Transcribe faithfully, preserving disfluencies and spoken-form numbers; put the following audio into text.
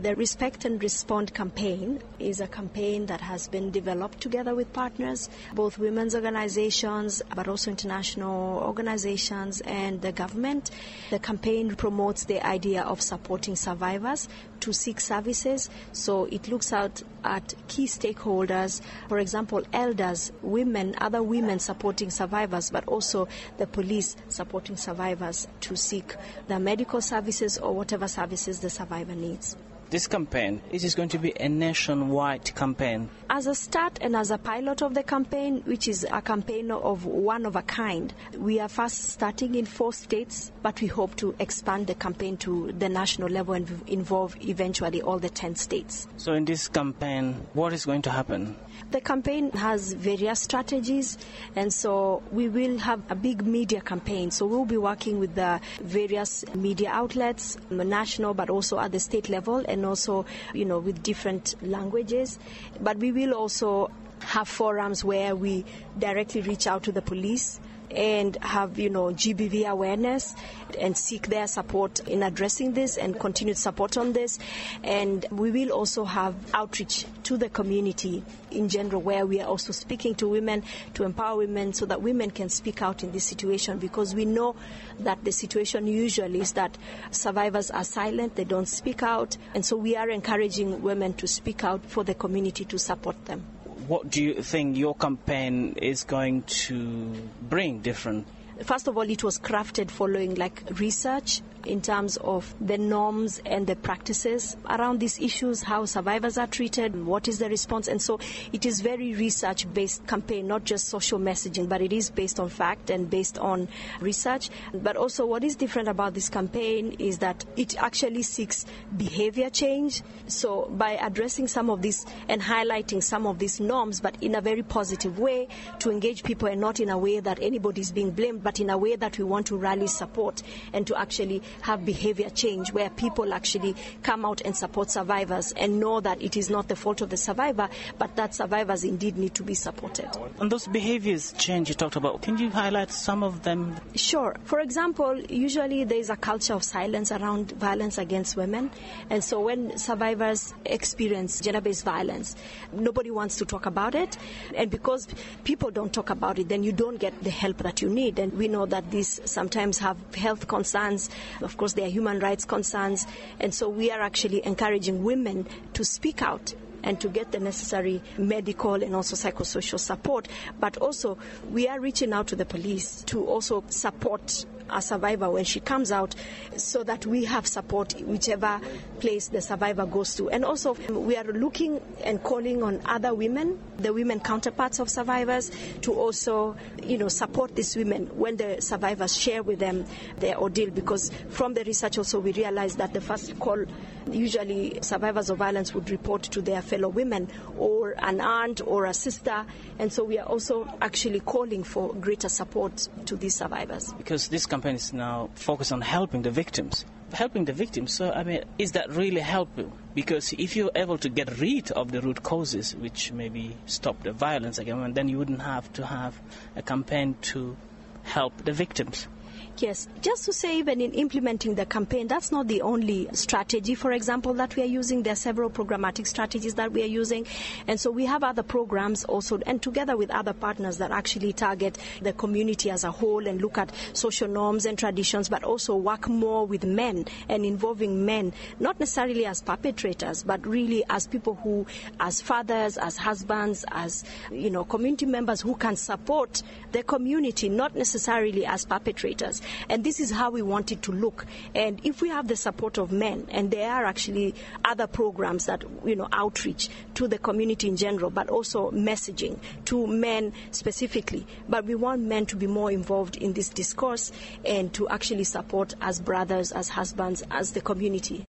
The Respect and Respond campaign is a campaign that has been developed together with partners, both women's organizations, but also international organizations and the government. The campaign promotes the idea of supporting survivors to seek services. So it looks out at key stakeholders, for example, elders, women, other women supporting survivors, but also the police supporting survivors to seek the medical services or whatever services the survivor needs. This campaign, it is going to be a nationwide campaign. As a start and as a pilot of the campaign, which is a campaign of one of a kind, we are first starting in four states, but we hope to expand the campaign to the national level and involve eventually all the ten states. So in this campaign, what is going to happen? The campaign has various strategies, and so we will have a big media campaign. So we'll be working with the various media outlets, national but also at the state level, and also, you know, with different languages. But we will also have forums where we directly reach out to the police and have, you know, G B V awareness and seek their support in addressing this and continued support on this. And we will also have outreach to the community in general, where we are also speaking to women to empower women so that women can speak out in this situation, because we know that the situation usually is that survivors are silent, they don't speak out, and so we are encouraging women to speak out for the community to support them. What do you think your campaign is going to bring different? First of all, it was crafted following like research in terms of the norms and the practices around these issues, how survivors are treated, what is the response. And so it is very research-based campaign, not just social messaging, but it is based on fact and based on research. But also what is different about this campaign is that it actually seeks behavior change. So by addressing some of this and highlighting some of these norms, but in a very positive way to engage people, and not in a way that anybody is being blamed, but in a way that we want to rally support and to actually have behavior change, where people actually come out and support survivors and know that it is not the fault of the survivor, but that survivors indeed need to be supported. And those behaviors change you talked about, can you highlight some of them? Sure. For example, usually there is a culture of silence around violence against women. And so when survivors experience gender-based violence, nobody wants to talk about it. And because people don't talk about it, then you don't get the help that you need. And we know that these sometimes have health concerns. Of course, there are human rights concerns. And so we are actually encouraging women to speak out and to get the necessary medical and also psychosocial support. But also, we are reaching out to the police to also support a survivor when she comes out, so that we have support whichever place the survivor goes to. And also, we are looking and calling on other women, the women counterparts of survivors, to also, you know, support these women when the survivors share with them their ordeal. Because from the research also, we realize that the first call, usually survivors of violence would report to their fellow women or an aunt or a sister. And so we are also actually calling for greater support to these survivors. Because this campaign is now focused on helping the victims. Helping the victims, so I mean, is that really helpful? Because if you're able to get rid of the root causes, which maybe stop the violence again, then you wouldn't have to have a campaign to help the victims. Yes, just to say, even in implementing the campaign, that's not the only strategy, for example, that we are using. There are several programmatic strategies that we are using. And so we have other programs also, and together with other partners that actually target the community as a whole and look at social norms and traditions, but also work more with men and involving men, not necessarily as perpetrators, but really as people who, as fathers, as husbands, as, you know, community members who can support the community, not necessarily as perpetrators. And this is how we want it to look. And if we have the support of men, and there are actually other programs that, you know, outreach to the community in general, but also messaging to men specifically. But we want men to be more involved in this discourse and to actually support as brothers, as husbands, as the community.